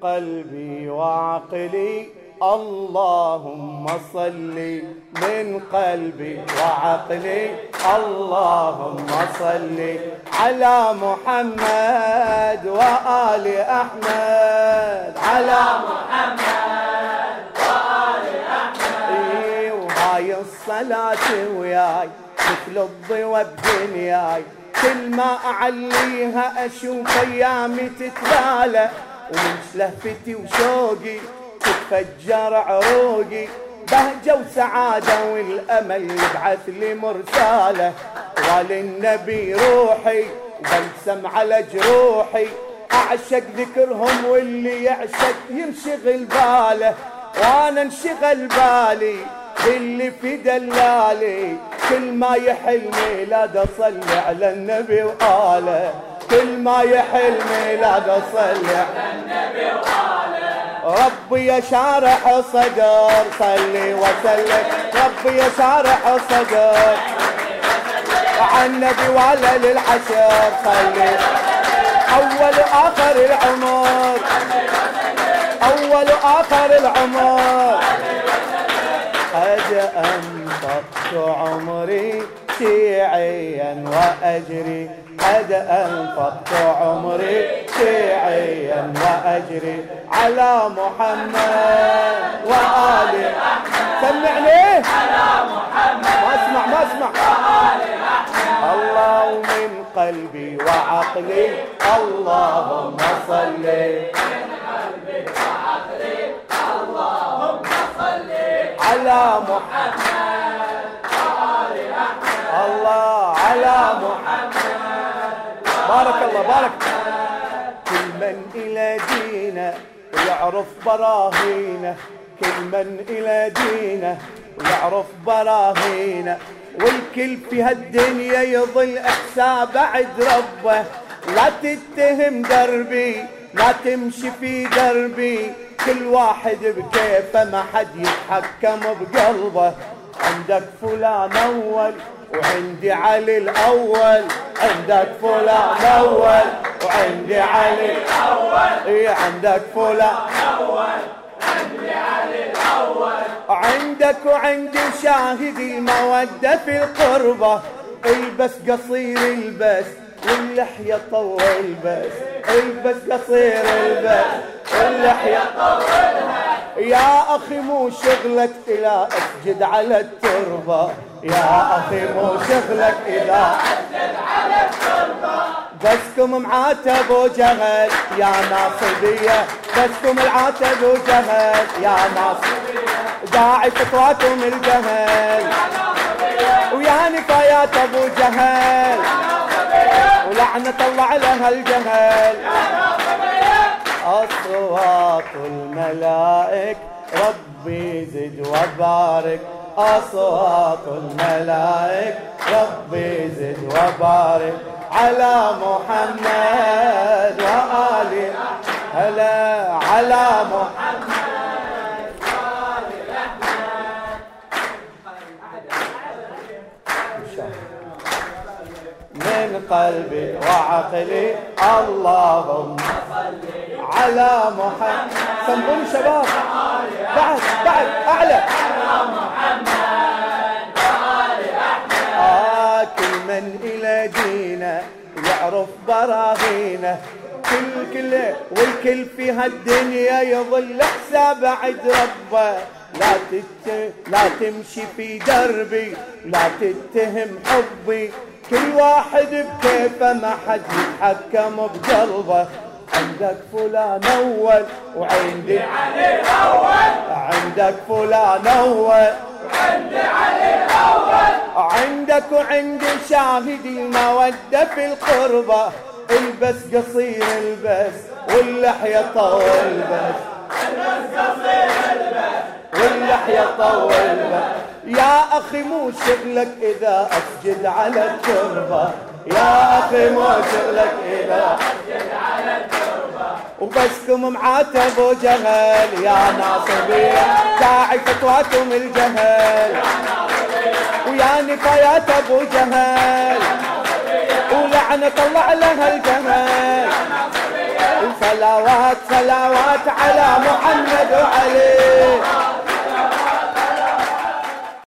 قلبي وعقلي اللهم صل، من قلبي وعقلي اللهم صل على محمد وآل أحمد، على محمد وآل أحمد. وهاي الصلاة وياي مثل الضوى بدنياي، كل ما أعليها أشوف أيامي تتلالى، ومن لهفتي وشوقي تتفجر عروقي بهجة وسعادة، والأمل يبعث لي مرسالة. وللنبي روحي وبلسم على جروحي، أعشق ذكرهم واللي يعشق ينشغل باله، وأنا انشغل بالي باللي في دلالي. كل ما يحل ميلاد أصلي على النبي وآله، كل ما يحل ميلاد أصلي على النبي وآله. ربي يا شارح صدر صلي وسلم، ربي يا شارح صدر على النبي وعلى للعشر صلي. أول آخر العمر، أول آخر العمر، قد أنفقت عمري شيعيا وأجري، قد أنفقت عمري شيعيا وأجري على محمد وآل أحمد. سمعني على محمد، ما اسمع ما اسمع، وآل أحمد. الله من قلبي وعقلي اللهم صل، من قلبي وعقلي اللهم صل على محمد وآل أحمد. الله على محمد، بارك الله بارك. كل من إلى دينه ويعرف براهينه، كل من إلى دينه ويعرف براهينه، والكل في هالدنيا يظل إحساب بعد ربه. لا تتهم دربي، لا تمشي في دربي، كل واحد بكيفه ما حد يتحكم بقلبه. عندك فلان أول وعندي علي الأول، عندك فلان أول وعندي علي الأول، إيه عندك فلان أول وعندي علي الأول. عندك وعندي شاهد المودة في القربة، البس قصير البس واللحية طول بس، البس قصير البس واللحية طولها. يا أخي مو شغلك إذا أسجد على التربة، يا أخي مو شغلك إذا أسجد على التربة. بسكم معاتب وجهل يا ناصبية، بسكم العاتب وجهل يا ناصبية، داعي فتواكم الجهل ويا نفايات أبو جهل، ولعنة الله على هالجهل. أصوات الملائك ربي زد وبارك، أصوات الملائك ربي زد وبارك على محمد وآل هلا، على محمد وآل أحمد. من قلبي وعقلي اللهم صل على محمد. سمعوني شباب، بعد أعلى على محمد وآل أحمد. كل من إلى دينه يعرف براهينه، كل والكل في هالدنيا يظل حساب بعد ربه. لا تمشي في دربي، لا تتهم حبي، كل واحد بكيفه ما حد يتحكم بقلبه. عندك فلان أول وعندي علي الأول، عندك فلان أول وعندي علي الأول. عندك وعندي شاهد المودة في القربة، البس قصير البس واللحية طول بس، البس قصير البس واللحية طول بس. يا أخي مو شغلك إذا أسجد على التربة، يا أخي مو شغلك إذا أسجد على التربة. وبسكم معاتب وجهل يا ناصبية، داعي فتواكم الجهل ويا نفايات أبو جهل، ولعنة الله على هالجهل. صلوات صلوات على محمد وعلي.